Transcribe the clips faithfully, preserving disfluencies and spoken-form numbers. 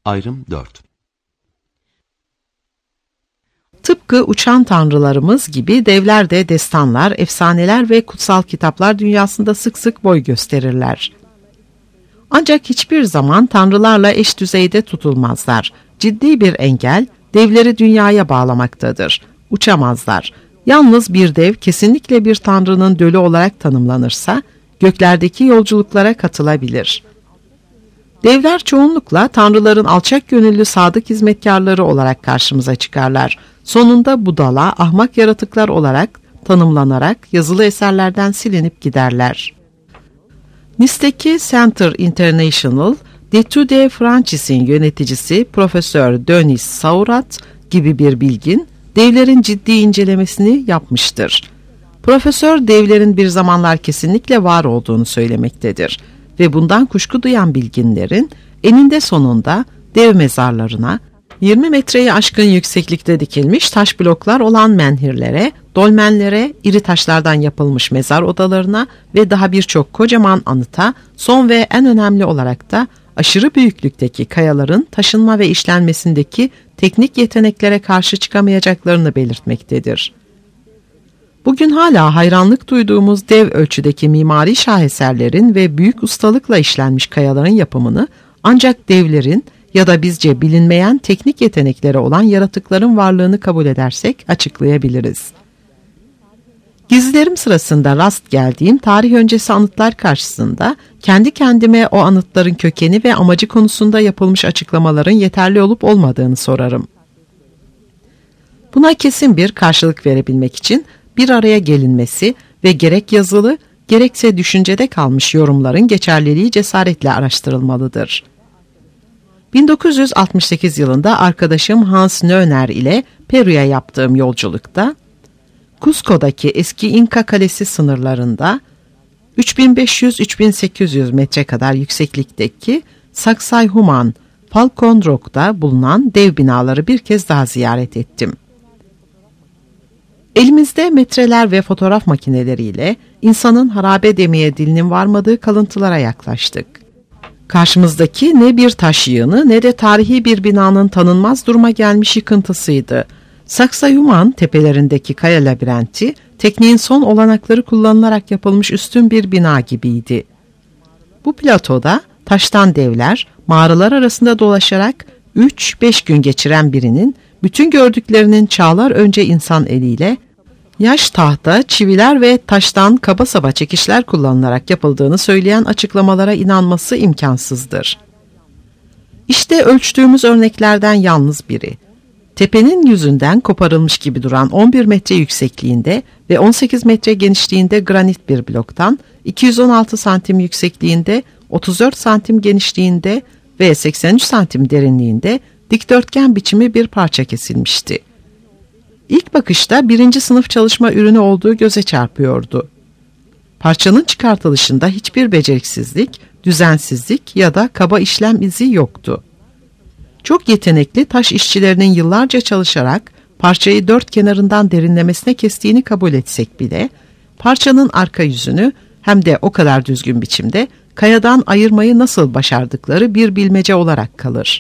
Ayrım dört. Tıpkı uçan tanrılarımız gibi devler de destanlar, efsaneler ve kutsal kitaplar dünyasında sık sık boy gösterirler. Ancak hiçbir zaman tanrılarla eş düzeyde tutulmazlar. Ciddi bir engel devleri dünyaya bağlamaktadır. Uçamazlar. Yalnız bir dev kesinlikle bir tanrının dölü olarak tanımlanırsa göklerdeki yolculuklara katılabilir. Devler çoğunlukla tanrıların alçak gönüllü sadık hizmetkarları olarak karşımıza çıkarlar. Sonunda budala, ahmak yaratıklar olarak tanımlanarak yazılı eserlerden silinip giderler. Nice'deki Center International, d'Etudes de Francis'in yöneticisi Profesör Denis Saurat gibi bir bilgin, devlerin ciddi incelemesini yapmıştır. Profesör devlerin bir zamanlar kesinlikle var olduğunu söylemektedir ve bundan kuşku duyan bilginlerin eninde sonunda dev mezarlarına, yirmi metreyi aşkın yükseklikte dikilmiş taş bloklar olan menhirlere, dolmenlere, iri taşlardan yapılmış mezar odalarına ve daha birçok kocaman anıta, son ve en önemli olarak da aşırı büyüklükteki kayaların taşınma ve işlenmesindeki teknik yeteneklere karşı çıkamayacaklarını belirtmektedir. Bugün hala hayranlık duyduğumuz dev ölçüdeki mimari şaheserlerin ve büyük ustalıkla işlenmiş kayaların yapımını ancak devlerin ya da bizce bilinmeyen teknik yetenekleri olan yaratıkların varlığını kabul edersek açıklayabiliriz. Gezilerim sırasında rast geldiğim tarih öncesi anıtlar karşısında kendi kendime o anıtların kökeni ve amacı konusunda yapılmış açıklamaların yeterli olup olmadığını sorarım. Buna kesin bir karşılık verebilmek için bir araya gelinmesi ve gerek yazılı gerekse düşüncede kalmış yorumların geçerliliği cesaretle araştırılmalıdır. bin dokuz yüz altmış sekiz yılında arkadaşım Hans Nöner ile Peru'ya yaptığım yolculukta, Cusco'daki eski İnka Kalesi sınırlarında üç bin beş yüz üç bin sekiz yüz metre kadar yükseklikteki Sacsayhuaman, Falcon Rock'ta bulunan dev binaları bir kez daha ziyaret ettim. Elimizde metreler ve fotoğraf makineleriyle insanın harabe demeye dilinin varmadığı kalıntılara yaklaştık. Karşımızdaki ne bir taş yığını ne de tarihi bir binanın tanınmaz duruma gelmiş yıkıntısıydı. Sacsayhuaman tepelerindeki kaya labirenti, tekniğin son olanakları kullanılarak yapılmış üstün bir bina gibiydi. Bu platoda taştan devler, mağaralar arasında dolaşarak üç beş gün geçiren birinin, bütün gördüklerinin çağlar önce insan eliyle, yaş tahta, çiviler ve taştan kaba saba çekişler kullanılarak yapıldığını söyleyen açıklamalara inanması imkansızdır. İşte ölçtüğümüz örneklerden yalnız biri. Tepenin yüzünden koparılmış gibi duran on bir metre yüksekliğinde ve on sekiz metre genişliğinde granit bir bloktan, iki yüz on altı santim yüksekliğinde, otuz dört santim genişliğinde ve seksen üç santim derinliğinde dikdörtgen biçimi bir parça kesilmişti. İlk bakışta birinci sınıf çalışma ürünü olduğu göze çarpıyordu. Parçanın çıkartılışında hiçbir beceriksizlik, düzensizlik ya da kaba işlem izi yoktu. Çok yetenekli taş işçilerinin yıllarca çalışarak parçayı dört kenarından derinlemesine kestiğini kabul etsek bile, parçanın arka yüzünü hem de o kadar düzgün biçimde kayadan ayırmayı nasıl başardıkları bir bilmece olarak kalır.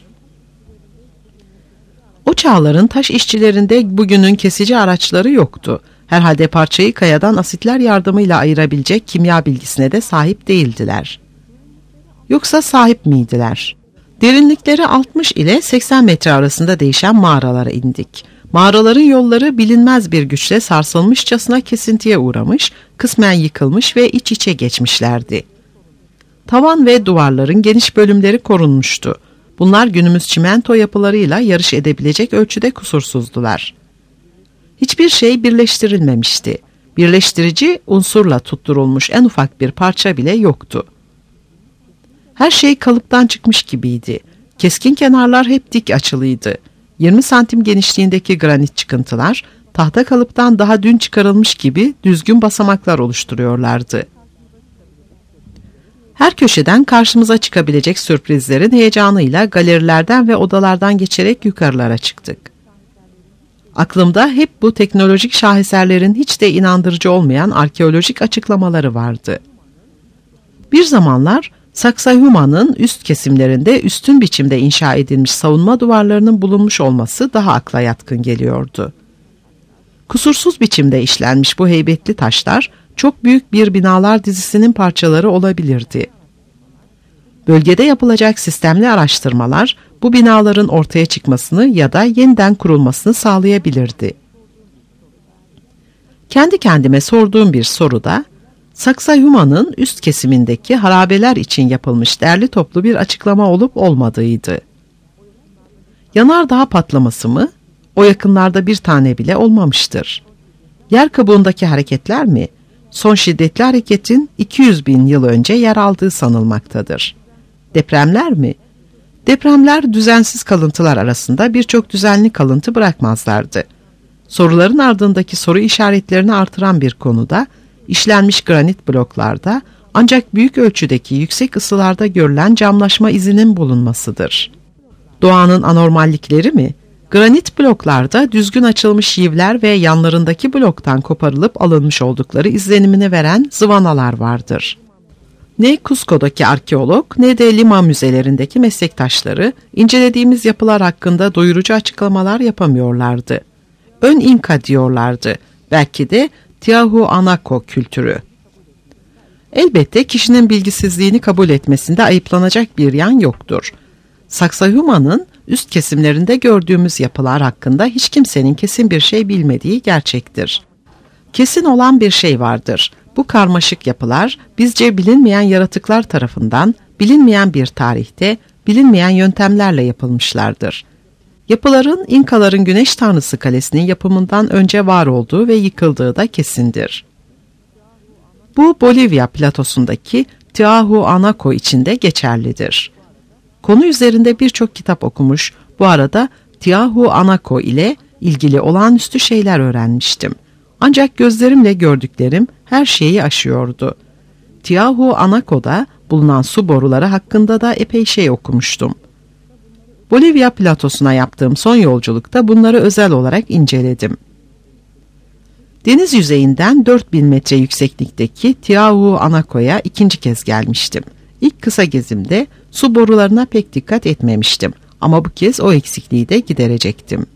O çağların taş işçilerinde bugünün kesici araçları yoktu. Herhalde parçayı kayadan asitler yardımıyla ayırabilecek kimya bilgisine de sahip değildiler. Yoksa sahip miydiler? Derinlikleri altmış ile seksen metre arasında değişen mağaralara indik. Mağaraların yolları bilinmez bir güçle sarsılmışçasına kesintiye uğramış, kısmen yıkılmış ve iç içe geçmişlerdi. Tavan ve duvarların geniş bölümleri korunmuştu. Bunlar günümüz çimento yapılarıyla yarış edebilecek ölçüde kusursuzdular. Hiçbir şey birleştirilmemişti. Birleştirici unsurla tutturulmuş en ufak bir parça bile yoktu. Her şey kalıptan çıkmış gibiydi. Keskin kenarlar hep dik açılıydı. yirmi santim genişliğindeki granit çıkıntılar, tahta kalıptan daha dün çıkarılmış gibi düzgün basamaklar oluşturuyorlardı. Her köşeden karşımıza çıkabilecek sürprizlerin heyecanıyla galerilerden ve odalardan geçerek yukarılara çıktık. Aklımda hep bu teknolojik şaheserlerin hiç de inandırıcı olmayan arkeolojik açıklamaları vardı. Bir zamanlar Sacsayhuma'nın üst kesimlerinde üstün biçimde inşa edilmiş savunma duvarlarının bulunmuş olması daha akla yatkın geliyordu. Kusursuz biçimde işlenmiş bu heybetli taşlar çok büyük bir binalar dizisinin parçaları olabilirdi. Bölgede yapılacak sistemli araştırmalar bu binaların ortaya çıkmasını ya da yeniden kurulmasını sağlayabilirdi. Kendi kendime sorduğum bir soruda, Sacsayhuma'nın üst kesimindeki harabeler için yapılmış derli toplu bir açıklama olup olmadığıydı. Yanardağ patlaması mı? O yakınlarda bir tane bile olmamıştır. Yer kabuğundaki hareketler mi? Son şiddetli hareketin iki yüz bin yıl önce yer aldığı sanılmaktadır. Depremler mi? Depremler düzensiz kalıntılar arasında birçok düzenli kalıntı bırakmazlardı. Soruların ardındaki soru işaretlerini artıran bir konuda, işlenmiş granit bloklarda ancak büyük ölçüdeki yüksek ısılarda görülen camlaşma izinin bulunmasıdır. Doğanın anormallikleri mi? Granit bloklarda düzgün açılmış yivler ve yanlarındaki bloktan koparılıp alınmış oldukları izlenimini veren zıvanalar vardır. Ne Cusco'daki arkeolog ne de Lima müzelerindeki meslektaşları incelediğimiz yapılar hakkında doyurucu açıklamalar yapamıyorlardı. Ön İnka diyorlardı, belki de Tiahuanaco kültürü. Elbette kişinin bilgisizliğini kabul etmesinde ayıplanacak bir yan yoktur. Sacsayhuma'nın üst kesimlerinde gördüğümüz yapılar hakkında hiç kimsenin kesin bir şey bilmediği gerçektir. Kesin olan bir şey vardır. Bu karmaşık yapılar bizce bilinmeyen yaratıklar tarafından bilinmeyen bir tarihte bilinmeyen yöntemlerle yapılmışlardır. Yapıların İnkaların Güneş Tanrısı Kalesi'nin yapımından önce var olduğu ve yıkıldığı da kesindir. Bu Bolivya platosundaki Tiahuanaco için de geçerlidir. Konu üzerinde birçok kitap okumuş, bu arada Tiahuanaco ile ilgili olağanüstü şeyler öğrenmiştim. Ancak gözlerimle gördüklerim her şeyi aşıyordu. Tiahuanaco'da bulunan su boruları hakkında da epey şey okumuştum. Bolivya platosuna yaptığım son yolculukta bunları özel olarak inceledim. Deniz yüzeyinden dört bin metre yükseklikteki Tiahuanaco'ya ikinci kez gelmiştim. İlk kısa gezimde su borularına pek dikkat etmemiştim ama bu kez o eksikliği de giderecektim.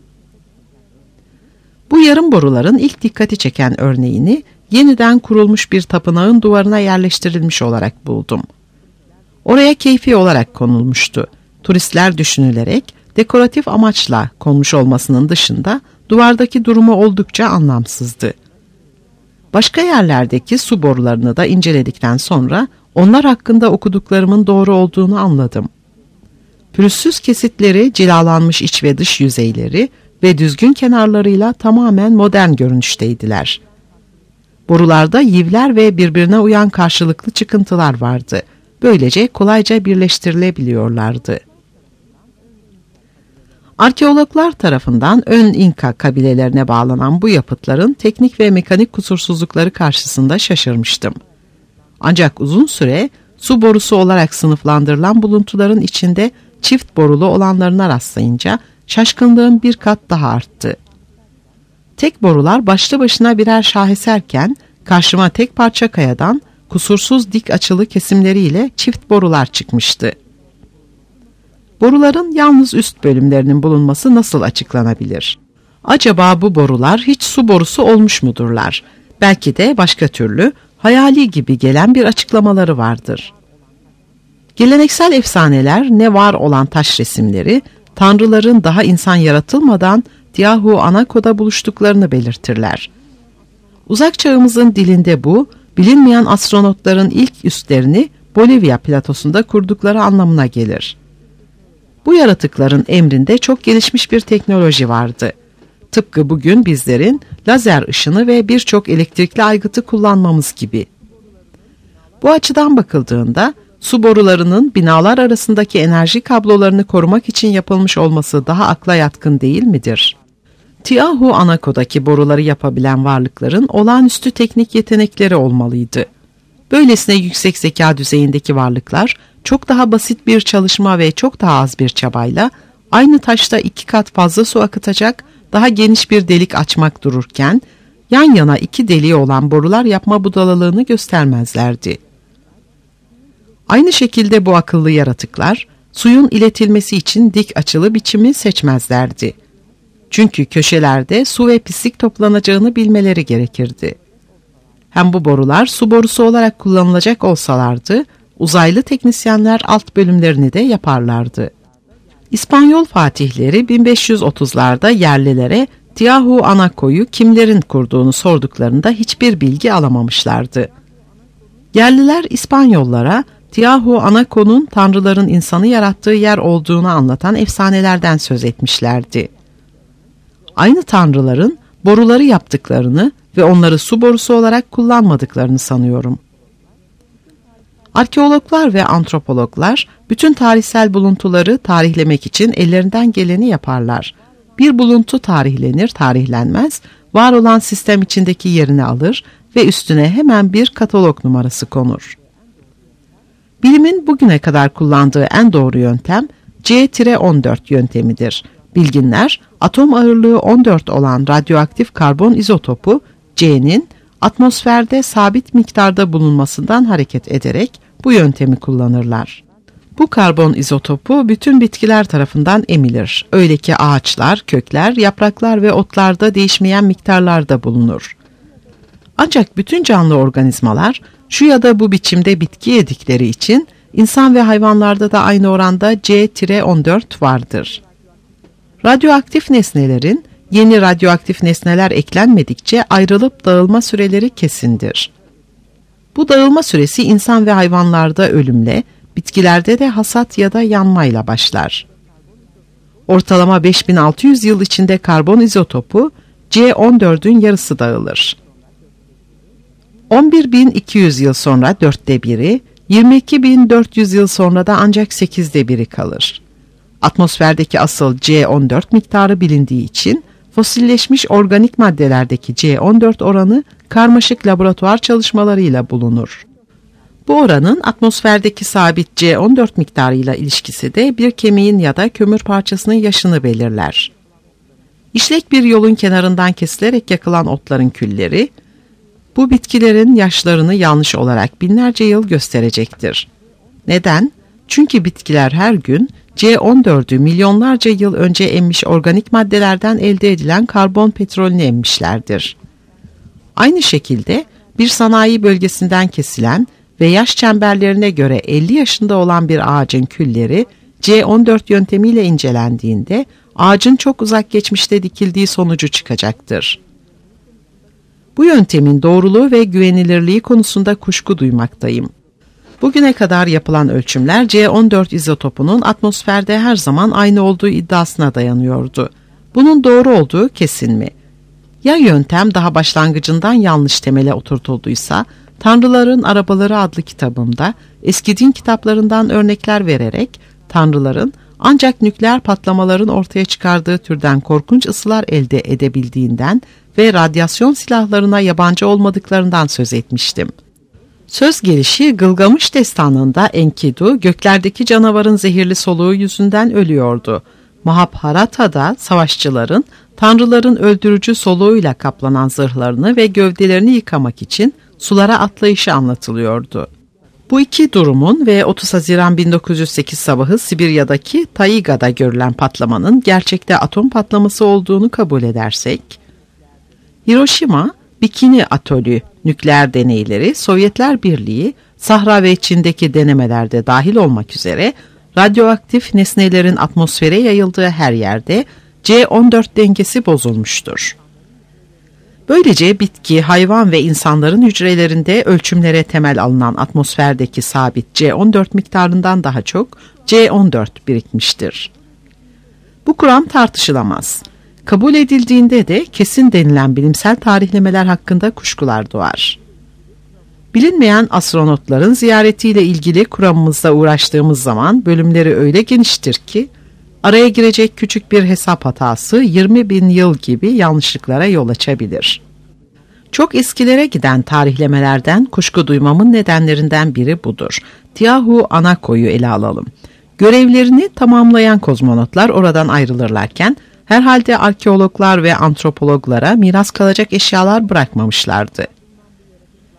Bu yarım boruların ilk dikkati çeken örneğini yeniden kurulmuş bir tapınağın duvarına yerleştirilmiş olarak buldum. Oraya keyfi olarak konulmuştu. Turistler düşünülerek dekoratif amaçla konmuş olmasının dışında duvardaki durumu oldukça anlamsızdı. Başka yerlerdeki su borularını da inceledikten sonra onlar hakkında okuduklarımın doğru olduğunu anladım. Pürüzsüz kesitleri, cilalanmış iç ve dış yüzeyleri ve düzgün kenarlarıyla tamamen modern görünüşteydiler. Borularda yivler ve birbirine uyan karşılıklı çıkıntılar vardı. Böylece kolayca birleştirilebiliyorlardı. Arkeologlar tarafından ön İnka kabilelerine bağlanan bu yapıtların teknik ve mekanik kusursuzlukları karşısında şaşırmıştım. Ancak uzun süre su borusu olarak sınıflandırılan buluntuların içinde çift borulu olanlarına rastlayınca şaşkınlığım bir kat daha arttı. Tek borular başlı başına birer şaheserken karşıma tek parça kayadan kusursuz dik açılı kesimleriyle çift borular çıkmıştı. Boruların yalnız üst bölümlerinin bulunması nasıl açıklanabilir? Acaba bu borular hiç su borusu olmuş mudurlar? Belki de başka türlü hayali gibi gelen bir açıklamaları vardır. Geleneksel efsaneler ne var olan taş resimleri, tanrıların daha insan yaratılmadan Tiahuanaco'da buluştuklarını belirtirler. Uzak çağımızın dilinde bu, bilinmeyen astronotların ilk üslerini Bolivya platosunda kurdukları anlamına gelir. Bu yaratıkların emrinde çok gelişmiş bir teknoloji vardı. Tıpkı bugün bizlerin lazer ışını ve birçok elektrikli aygıtı kullanmamız gibi. Bu açıdan bakıldığında su borularının binalar arasındaki enerji kablolarını korumak için yapılmış olması daha akla yatkın değil midir? Tiahuanaco'daki boruları yapabilen varlıkların olağanüstü teknik yetenekleri olmalıydı. Böylesine yüksek zeka düzeyindeki varlıklar çok daha basit bir çalışma ve çok daha az bir çabayla aynı taşta iki kat fazla su akıtacak daha geniş bir delik açmak dururken yan yana iki deliği olan borular yapma budalalığını göstermezlerdi. Aynı şekilde bu akıllı yaratıklar suyun iletilmesi için dik açılı biçimi seçmezlerdi. Çünkü köşelerde su ve pislik toplanacağını bilmeleri gerekirdi. Hem bu borular su borusu olarak kullanılacak olsalardı, uzaylı teknisyenler alt bölümlerini de yaparlardı. İspanyol fatihleri bin beş yüz otuzlarda yerlilere Tiahuanaco'yu kimlerin kurduğunu sorduklarında hiçbir bilgi alamamışlardı. Yerliler İspanyollara Tiahuanaco'nun tanrıların insanı yarattığı yer olduğunu anlatan efsanelerden söz etmişlerdi. Aynı tanrıların boruları yaptıklarını ve onları su borusu olarak kullanmadıklarını sanıyorum. Arkeologlar ve antropologlar bütün tarihsel buluntuları tarihlemek için ellerinden geleni yaparlar. Bir buluntu tarihlenir, tarihlenmez, var olan sistem içindeki yerini alır ve üstüne hemen bir katalog numarası konur. Bilimin bugüne kadar kullandığı en doğru yöntem C on dört yöntemidir. Bilginler, atom ağırlığı on dört olan radyoaktif karbon izotopu C'nin atmosferde sabit miktarda bulunmasından hareket ederek bu yöntemi kullanırlar. Bu karbon izotopu bütün bitkiler tarafından emilir. Öyle ki ağaçlar, kökler, yapraklar ve otlarda değişmeyen miktarlarda bulunur. Ancak bütün canlı organizmalar şu ya da bu biçimde bitki yedikleri için insan ve hayvanlarda da aynı oranda C on dört vardır. Radyoaktif nesnelerin yeni radyoaktif nesneler eklenmedikçe ayrılıp dağılma süreleri kesindir. Bu dağılma süresi insan ve hayvanlarda ölümle, bitkilerde de hasat ya da yanmayla başlar. Ortalama beş bin altı yüz yıl içinde karbon izotopu C on dördün yarısı dağılır. on bir bin iki yüz yıl sonra dörtte biri, yirmi iki bin dört yüz yıl sonra da ancak sekizde biri kalır. Atmosferdeki asıl C on dört miktarı bilindiği için fosilleşmiş organik maddelerdeki C on dört oranı karmaşık laboratuvar çalışmalarıyla bulunur. Bu oranın atmosferdeki sabit C on dört miktarıyla ilişkisi de bir kemiğin ya da kömür parçasının yaşını belirler. İşlek bir yolun kenarından kesilerek yakılan otların külleri, bu bitkilerin yaşlarını yanlış olarak binlerce yıl gösterecektir. Neden? Çünkü bitkiler her gün C on dördü milyonlarca yıl önce emmiş organik maddelerden elde edilen karbon petrolünü emmişlerdir. Aynı şekilde bir sanayi bölgesinden kesilen ve yaş çemberlerine göre elli yaşında olan bir ağacın külleri C on dört yöntemiyle incelendiğinde ağacın çok uzak geçmişte dikildiği sonucu çıkacaktır. Bu yöntemin doğruluğu ve güvenilirliği konusunda kuşku duymaktayım. Bugüne kadar yapılan ölçümler C on dört izotopunun atmosferde her zaman aynı olduğu iddiasına dayanıyordu. Bunun doğru olduğu kesin mi? Ya yöntem daha başlangıcından yanlış temele oturtulduysa, Tanrıların Arabaları adlı kitabımda eski din kitaplarından örnekler vererek Tanrıların ancak nükleer patlamaların ortaya çıkardığı türden korkunç ısılar elde edebildiğinden ve radyasyon silahlarına yabancı olmadıklarından söz etmiştim. Söz gelişi Gılgamış destanında Enkidu göklerdeki canavarın zehirli soluğu yüzünden ölüyordu. Mahabharata'da savaşçıların tanrıların öldürücü soluğuyla kaplanan zırhlarını ve gövdelerini yıkamak için sulara atlayışı anlatılıyordu. Bu iki durumun ve otuz Haziran bin dokuz yüz sekiz sabahı Sibirya'daki Taiga'da görülen patlamanın gerçekte atom patlaması olduğunu kabul edersek, Hiroşima, Bikini Atölü nükleer deneyleri, Sovyetler Birliği, Sahra ve Çin'deki denemelerde dahil olmak üzere radyoaktif nesnelerin atmosfere yayıldığı her yerde C on dört dengesi bozulmuştur. Böylece bitki, hayvan ve insanların hücrelerinde ölçümlere temel alınan atmosferdeki sabit C on dört miktarından daha çok C on dört birikmiştir. Bu kuram tartışılamaz. Kabul edildiğinde de kesin denilen bilimsel tarihlemeler hakkında kuşkular doğar. Bilinmeyen astronotların ziyaretiyle ilgili kuramımızda uğraştığımız zaman bölümleri öyle geniştir ki, araya girecek küçük bir hesap hatası yirmi bin yıl gibi yanlışlıklara yol açabilir. Çok eskilere giden tarihlemelerden kuşku duymamın nedenlerinden biri budur. Tiahuanaco'yu ele alalım. Görevlerini tamamlayan kozmonotlar oradan ayrılırlarken, herhalde arkeologlar ve antropologlara miras kalacak eşyalar bırakmamışlardı.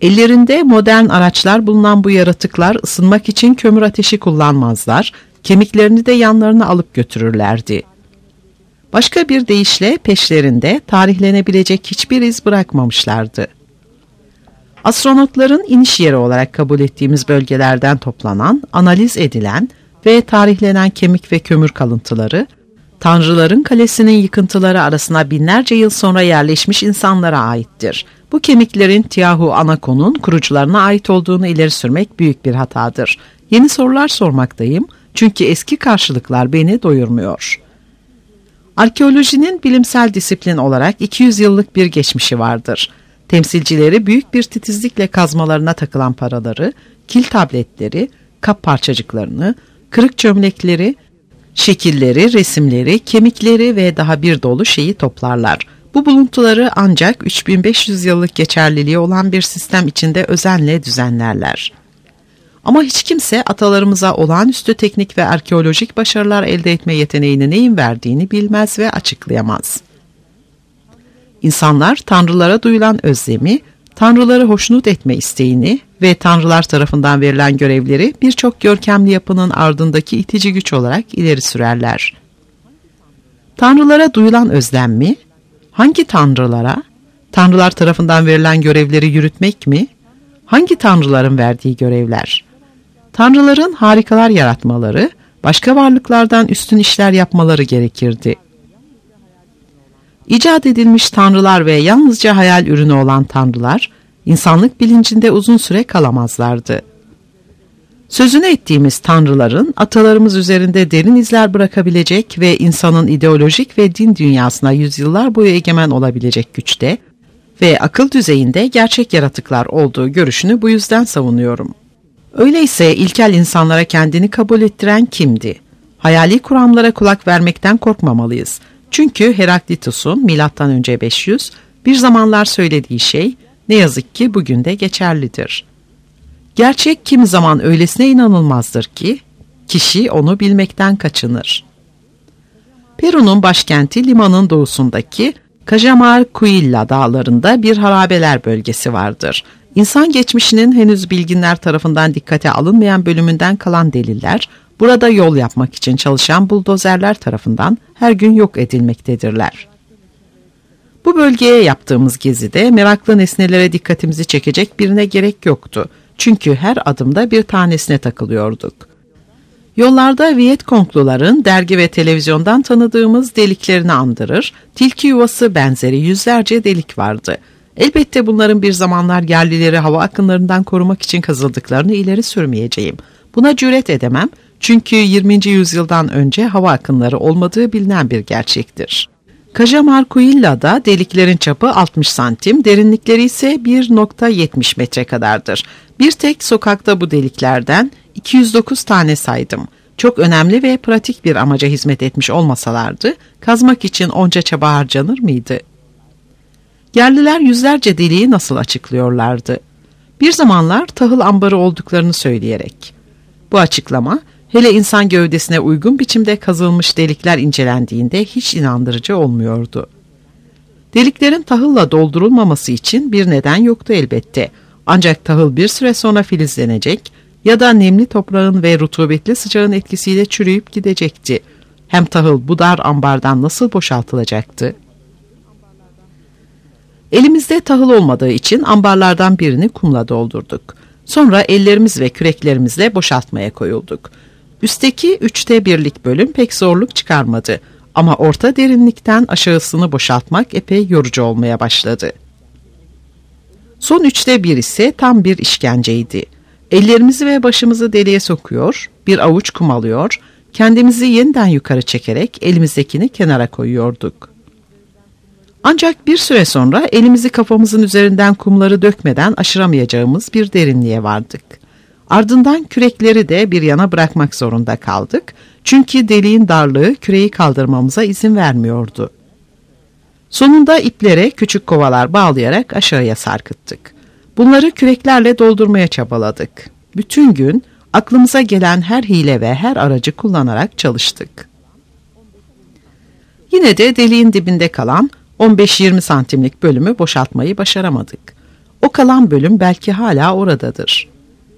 Ellerinde modern araçlar bulunan bu yaratıklar ısınmak için kömür ateşi kullanmazlar, kemiklerini de yanlarına alıp götürürlerdi. Başka bir deyişle peşlerinde tarihlenebilecek hiçbir iz bırakmamışlardı. Astronotların iniş yeri olarak kabul ettiğimiz bölgelerden toplanan, analiz edilen ve tarihlenen kemik ve kömür kalıntıları, Tanrıların Kalesi'nin yıkıntıları arasına binlerce yıl sonra yerleşmiş insanlara aittir. Bu kemiklerin Tiahu Anakon'un kurucularına ait olduğunu ileri sürmek büyük bir hatadır. Yeni sorular sormaktayım çünkü eski karşılıklar beni doyurmuyor. Arkeolojinin bilimsel disiplin olarak iki yüz yıllık bir geçmişi vardır. Temsilcileri büyük bir titizlikle kazmalarına takılan paraları, kil tabletleri, kap parçacıklarını, kırık çömlekleri, şekilleri, resimleri, kemikleri ve daha bir dolu şeyi toplarlar. Bu buluntuları ancak üç bin beş yüz yıllık geçerliliği olan bir sistem içinde özenle düzenlerler. Ama hiç kimse atalarımıza olağanüstü teknik ve arkeolojik başarılar elde etme yeteneğini neyin verdiğini bilmez ve açıklayamaz. İnsanlar tanrılara duyulan özlemi, tanrıları hoşnut etme isteğini ve tanrılar tarafından verilen görevleri birçok görkemli yapının ardındaki itici güç olarak ileri sürerler. Tanrılara duyulan özlem mi? Hangi tanrılara? Tanrılar tarafından verilen görevleri yürütmek mi? Hangi tanrıların verdiği görevler? Tanrıların harikalar yaratmaları, başka varlıklardan üstün işler yapmaları gerekirdi. İcat edilmiş tanrılar ve yalnızca hayal ürünü olan tanrılar, insanlık bilincinde uzun süre kalamazlardı. Sözünü ettiğimiz tanrıların atalarımız üzerinde derin izler bırakabilecek ve insanın ideolojik ve din dünyasına yüzyıllar boyu egemen olabilecek güçte ve akıl düzeyinde gerçek yaratıklar olduğu görüşünü bu yüzden savunuyorum. Öyleyse ilkel insanlara kendini kabul ettiren kimdi? Hayali kuramlara kulak vermekten korkmamalıyız. Çünkü Heraklitus'un milattan önce beş yüz bir zamanlar söylediği şey ne yazık ki bugün de geçerlidir. Gerçek kimi zaman öylesine inanılmazdır ki kişi onu bilmekten kaçınır. Peru'nun başkenti Lima'nın doğusundaki Cajamarquilla dağlarında bir harabeler bölgesi vardır. İnsan geçmişinin henüz bilginler tarafından dikkate alınmayan bölümünden kalan deliller, burada yol yapmak için çalışan buldozerler tarafından her gün yok edilmektedirler. Bu bölgeye yaptığımız gezide meraklı nesnelere dikkatimizi çekecek birine gerek yoktu. Çünkü her adımda bir tanesine takılıyorduk. Yollarda Vietcongluların dergi ve televizyondan tanıdığımız deliklerini andırır, tilki yuvası benzeri yüzlerce delik vardı. Elbette bunların bir zamanlar yerlileri hava akınlarından korumak için kazıldıklarını ileri sürmeyeceğim. Buna cüret edemem çünkü yirminci yüzyıldan önce hava akınları olmadığı bilinen bir gerçektir. Cajamarquilla'da deliklerin çapı altmış santim, derinlikleri ise bir nokta yetmiş metre kadardır. Bir tek sokakta bu deliklerden iki yüz dokuz tane saydım. Çok önemli ve pratik bir amaca hizmet etmiş olmasalardı, kazmak için onca çaba harcanır mıydı? Yerliler yüzlerce deliği nasıl açıklıyorlardı? Bir zamanlar tahıl ambarı olduklarını söyleyerek. Bu açıklama, hele insan gövdesine uygun biçimde kazılmış delikler incelendiğinde hiç inandırıcı olmuyordu. Deliklerin tahılla doldurulmaması için bir neden yoktu elbette. Ancak tahıl bir süre sonra filizlenecek ya da nemli toprağın ve rutubetli sıcağın etkisiyle çürüyüp gidecekti. Hem tahıl bu dar ambardan nasıl boşaltılacaktı? Elimizde tahıl olmadığı için ambarlardan birini kumla doldurduk. Sonra ellerimiz ve küreklerimizle boşaltmaya koyulduk. Üstteki üçte birlik bölüm pek zorluk çıkarmadı ama orta derinlikten aşağısını boşaltmak epey yorucu olmaya başladı. Son üçte bir ise tam bir işkenceydi. Ellerimizi ve başımızı deliğe sokuyor, bir avuç kum alıyor, kendimizi yeniden yukarı çekerek elimizdekini kenara koyuyorduk. Ancak bir süre sonra elimizi kafamızın üzerinden kumları dökmeden aşıramayacağımız bir derinliğe vardık. Ardından kürekleri de bir yana bırakmak zorunda kaldık. Çünkü deliğin darlığı küreği kaldırmamıza izin vermiyordu. Sonunda iplere küçük kovalar bağlayarak aşağıya sarkıttık. Bunları küreklerle doldurmaya çabaladık. Bütün gün aklımıza gelen her hile ve her aracı kullanarak çalıştık. Yine de deliğin dibinde kalan on beş yirmi santimlik bölümü boşaltmayı başaramadık. O kalan bölüm belki hala oradadır.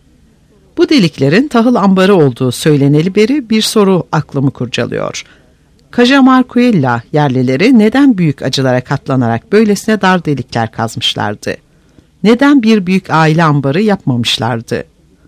Bu deliklerin tahıl ambarı olduğu söyleneli beri bir soru aklımı kurcalıyor. Cajamarquilla yerlileri neden büyük acılara katlanarak böylesine dar delikler kazmışlardı? Neden bir büyük aile ambarı yapmamışlardı?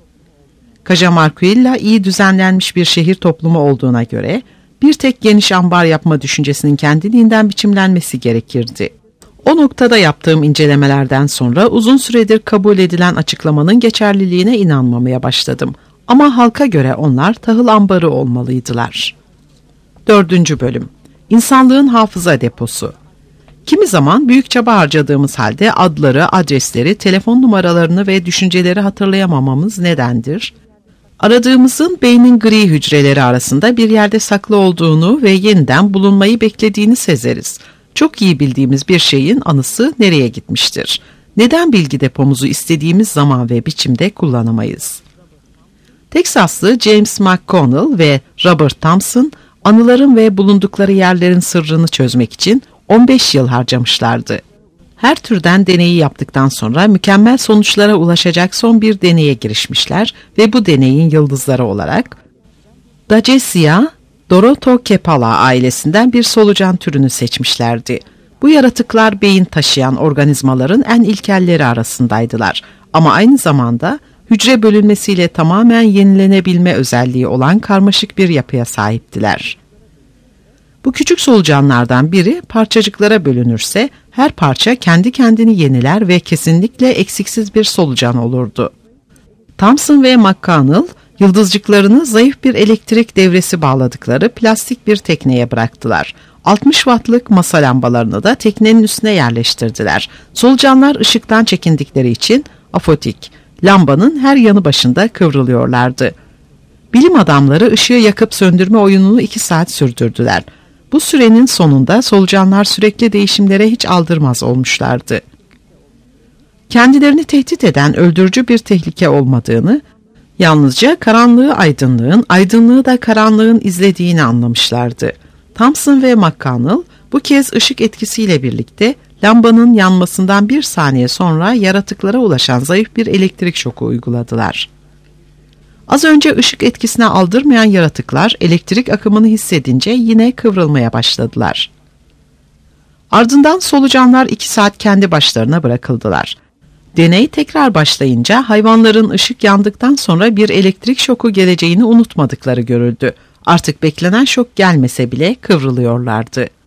Cajamarquilla iyi düzenlenmiş bir şehir toplumu olduğuna göre bir tek geniş ambar yapma düşüncesinin kendiliğinden biçimlenmesi gerekirdi. O noktada yaptığım incelemelerden sonra uzun süredir kabul edilen açıklamanın geçerliliğine inanmamaya başladım. Ama halka göre onlar tahıl ambarı olmalıydılar. Dördüncü bölüm. İnsanlığın hafıza deposu. Kimi zaman büyük çaba harcadığımız halde adları, adresleri, telefon numaralarını ve düşünceleri hatırlayamamamız nedendir? Aradığımızın beynin gri hücreleri arasında bir yerde saklı olduğunu ve yeniden bulunmayı beklediğini sezeriz. Çok iyi bildiğimiz bir şeyin anısı nereye gitmiştir? Neden bilgi depomuzu istediğimiz zaman ve biçimde kullanamayız? Teksaslı James McConnell ve Robert Thompson, anıların ve bulundukları yerlerin sırrını çözmek için on beş yıl harcamışlardı. Her türden deneyi yaptıktan sonra mükemmel sonuçlara ulaşacak son bir deneye girişmişler ve bu deneyin yıldızları olarak Dagesia Dorotokepala ailesinden bir solucan türünü seçmişlerdi. Bu yaratıklar beyin taşıyan organizmaların en ilkelleri arasındaydılar ama aynı zamanda hücre bölünmesiyle tamamen yenilenebilme özelliği olan karmaşık bir yapıya sahiptiler. Bu küçük solucanlardan biri parçacıklara bölünürse her parça kendi kendini yeniler ve kesinlikle eksiksiz bir solucan olurdu. Thompson ve McConnell yıldızcıklarını zayıf bir elektrik devresi bağladıkları plastik bir tekneye bıraktılar. altmış wattlık masa lambalarını da teknenin üstüne yerleştirdiler. Solucanlar ışıktan çekindikleri için afotik, lambanın her yanı başında kıvrılıyorlardı. Bilim adamları ışığı yakıp söndürme oyununu iki saat sürdürdüler. Bu sürenin sonunda solucanlar sürekli değişimlere hiç aldırmaz olmuşlardı. Kendilerini tehdit eden öldürücü bir tehlike olmadığını, yalnızca karanlığı aydınlığın, aydınlığı da karanlığın izlediğini anlamışlardı. Thompson ve McConnell bu kez ışık etkisiyle birlikte lambanın yanmasından bir saniye sonra yaratıklara ulaşan zayıf bir elektrik şoku uyguladılar. Az önce ışık etkisine aldırmayan yaratıklar elektrik akımını hissedince yine kıvrılmaya başladılar. Ardından solucanlar iki saat kendi başlarına bırakıldılar. Deney tekrar başlayınca hayvanların ışık yandıktan sonra bir elektrik şoku geleceğini unutmadıkları görüldü. Artık beklenen şok gelmese bile kıvrılıyorlardı.